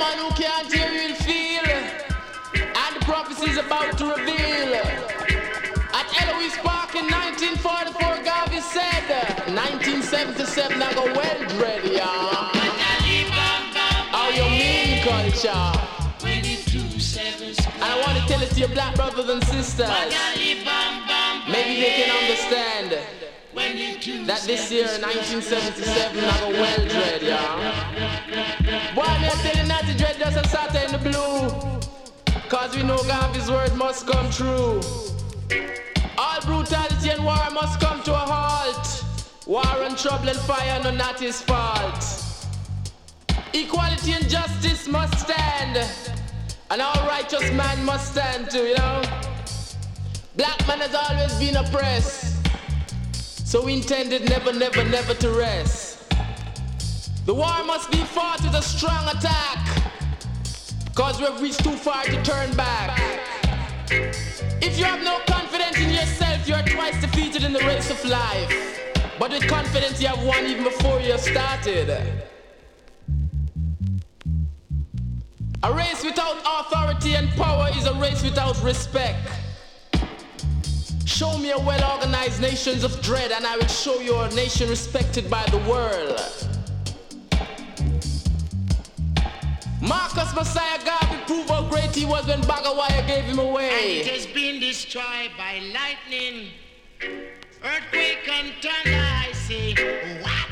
man who can't hear will feel, and the prophecy's about to reveal. At Eloise Park in 1944, Garvey said, 1977 I go well dread, yeah. How you mean culture? And I want to tell it to your black brothers and sisters. Maybe they can understand that this year, 1977, I go well dread, yeah. Boy, me I tell you not to dread just a Saturday in the blue, cause we know Garvey's word must come true. All brutality and war must come to a halt. War and trouble and fire, no, not his fault. Equality and justice must stand, and all righteous man must stand too, you know. Black man has always been oppressed, so we intended never, never, never to rest. The war must be fought with a strong attack, cause we have reached too far to turn back. If you have no confidence in yourself, you are twice defeated in the race of life. But with confidence you have won even before you have started. A race without authority and power is a race without respect. Show me a well-organized nation of dread, and I will show you a nation respected by the world. Marcus Messiah Garvey proved how great he was when Bagawaya gave him away. And it has been destroyed by lightning, earthquake and thunder, I say. What?